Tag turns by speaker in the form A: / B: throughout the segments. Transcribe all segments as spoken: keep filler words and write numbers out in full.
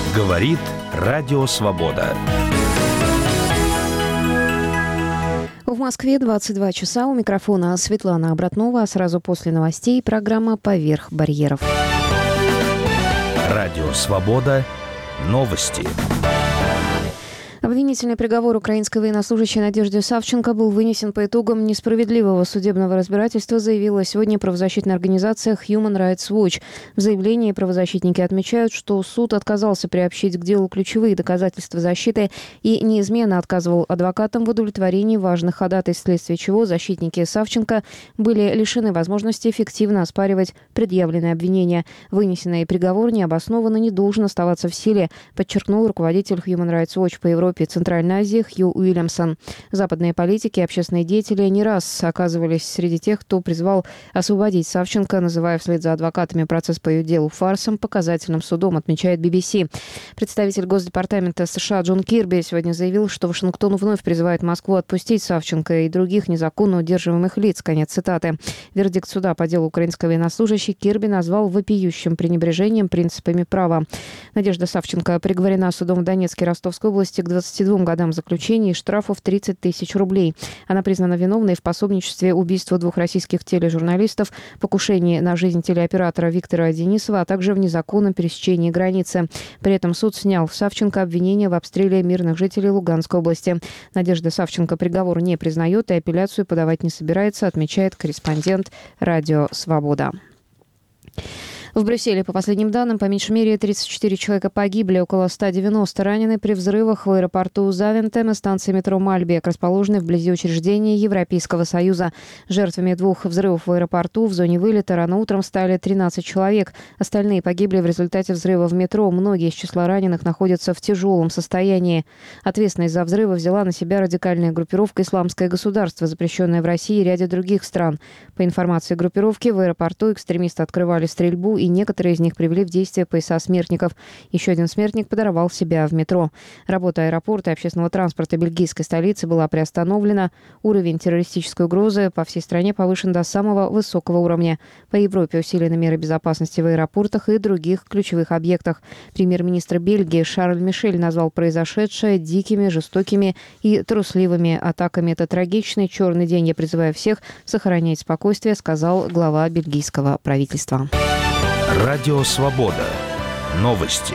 A: Говорит Радио Свобода.
B: В Москве двадцать два часа. У микрофона Светлана Обратнова. А сразу после новостей программа «Поверх барьеров».
A: Радио Свобода. Новости.
B: Обвинительный приговор украинской военнослужащей Надежде Савченко был вынесен по итогам несправедливого судебного разбирательства, заявила сегодня правозащитная организация Human Rights Watch. В заявлении правозащитники отмечают, что суд отказался приобщить к делу ключевые доказательства защиты и неизменно отказывал адвокатам в удовлетворении важных ходатайств, вследствие чего защитники Савченко были лишены возможности эффективно оспаривать предъявленные обвинения. Вынесенный приговор необоснованно не должен оставаться в силе, подчеркнул руководитель Human Rights Watch по Европе и Центральной Азии Хью Уильямсон. Западные политики и общественные деятели не раз оказывались среди тех, кто призвал освободить Савченко, называя вслед за адвокатами процесс по ее делу фарсом, показательным судом, отмечает би би си. Представитель Госдепартамента США Джон Кирби сегодня заявил, что Вашингтон вновь призывает Москву отпустить Савченко и других незаконно удерживаемых лиц. Конец цитаты. Вердикт суда по делу украинской военнослужащей Кирби назвал вопиющим пренебрежением принципами права. Надежда Савченко приговорена судом в Донецкой и Ростовской области к двадцати двум годам заключения и штрафу в тридцать тысяч рублей. Она признана виновной в пособничестве убийству двух российских тележурналистов, покушении на жизнь телеоператора Виктора Денисова, а также в незаконном пересечении границы. При этом суд снял с Савченко обвинения в обстреле мирных жителей Луганской области. Надежда Савченко приговор не признает и апелляцию подавать не собирается, отмечает корреспондент «Радио Свобода». В Брюсселе, по последним данным, по меньшей мере тридцать четыре человека погибли, около ста девяноста ранены при взрывах в аэропорту Завентем и станции метро Мальбек, расположенной вблизи учреждений Европейского Союза. Жертвами двух взрывов в аэропорту в зоне вылета рано утром стали тринадцать человек. Остальные погибли в результате взрыва в метро. Многие из числа раненых находятся в тяжелом состоянии. Ответственность за взрывы взяла на себя радикальная группировка «Исламское государство», запрещенная в России и ряде других стран. По информации группировки, в аэропорту экстремисты открывали стрельбу, и некоторые из них привели в действие пояса смертников. Еще один смертник подорвал себя в метро. Работа аэропорта и общественного транспорта бельгийской столицы была приостановлена. Уровень террористической угрозы по всей стране повышен до самого высокого уровня. По Европе усилены меры безопасности в аэропортах и других ключевых объектах. Премьер-министр Бельгии Шарль Мишель назвал произошедшее дикими, жестокими и трусливыми атаками. Это трагичный черный день. Я призываю всех сохранять спокойствие, сказал глава бельгийского правительства.
A: Радио Свобода. Новости.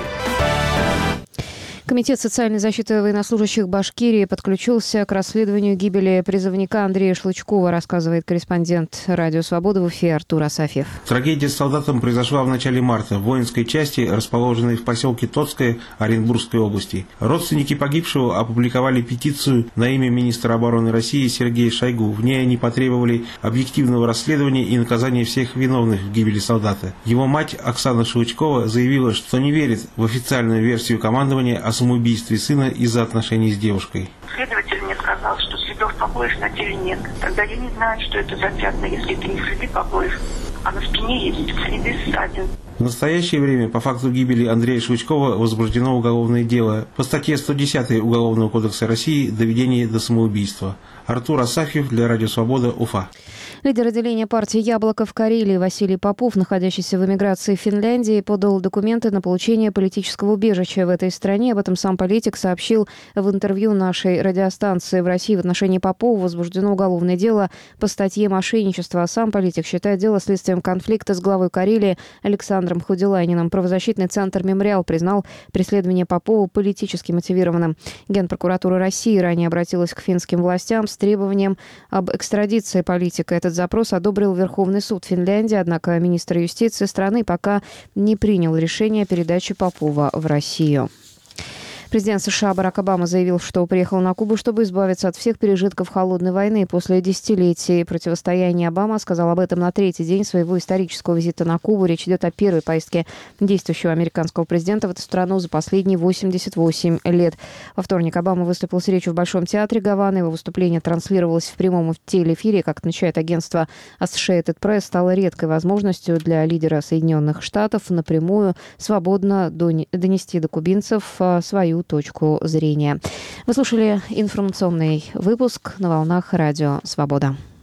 B: Комитет социальной защиты военнослужащих Башкирии подключился к расследованию гибели призывника Андрея Шлычкова, рассказывает корреспондент «Радио Свобода» в Уфе Артур Асафьев.
C: Трагедия с солдатом произошла в начале марта в воинской части, расположенной в поселке Тотское Оренбургской области. Родственники погибшего опубликовали петицию на имя министра обороны России Сергея Шойгу. В ней они потребовали объективного расследования и наказания всех виновных в гибели солдата. Его мать Оксана Шлычкова заявила, что не верит в официальную версию командования о самоубийстве сына из-за отношений с девушкой.
D: Следователь мне сказал, что следов побоев на теле нет. Тогда я не знаю, что это за пятна, если это не следы побоев, а на спине есть следы ссадин.
C: В настоящее время по факту гибели Андрея Шлычкова возбуждено уголовное дело по статье сто десять Уголовного кодекса России «Доведение до самоубийства». Артур Асафьев для Радио Свобода, Уфа.
B: Лидер отделения партии «Яблоко» в Карелии Василий Попов, находящийся в эмиграции в Финляндии, подал документы на получение политического убежища в этой стране. Об этом сам политик сообщил в интервью нашей радиостанции. В России в отношении Попова возбуждено уголовное дело по статье «Мошенничество». А сам политик считает дело следствием конфликта с главой Карелии Александром Худилайниным. Правозащитный центр «Мемориал» признал преследование Попова политически мотивированным. Генпрокуратура России ранее обратилась к финским властям с требованием об экстрадиции политика. Этот запрос одобрил Верховный суд Финляндии, однако министр юстиции страны пока не принял решение о передаче Попова в Россию. Президент США Барак Обама заявил, что приехал на Кубу, чтобы избавиться от всех пережитков холодной войны. После десятилетий противостояния Обама сказал об этом на третий день своего исторического визита на Кубу. Речь идет о первой поездке действующего американского президента в эту страну за последние восемьдесят восемь лет. Во вторник Обама выступил с речью в Большом театре Гаваны. Его выступление транслировалось в прямом телеэфире. Как отмечает агентство Associated Press, стало редкой возможностью для лидера Соединенных Штатов напрямую свободно донести до кубинцев свою точку зрения. Вы слушали информационный выпуск на волнах Радио Свобода.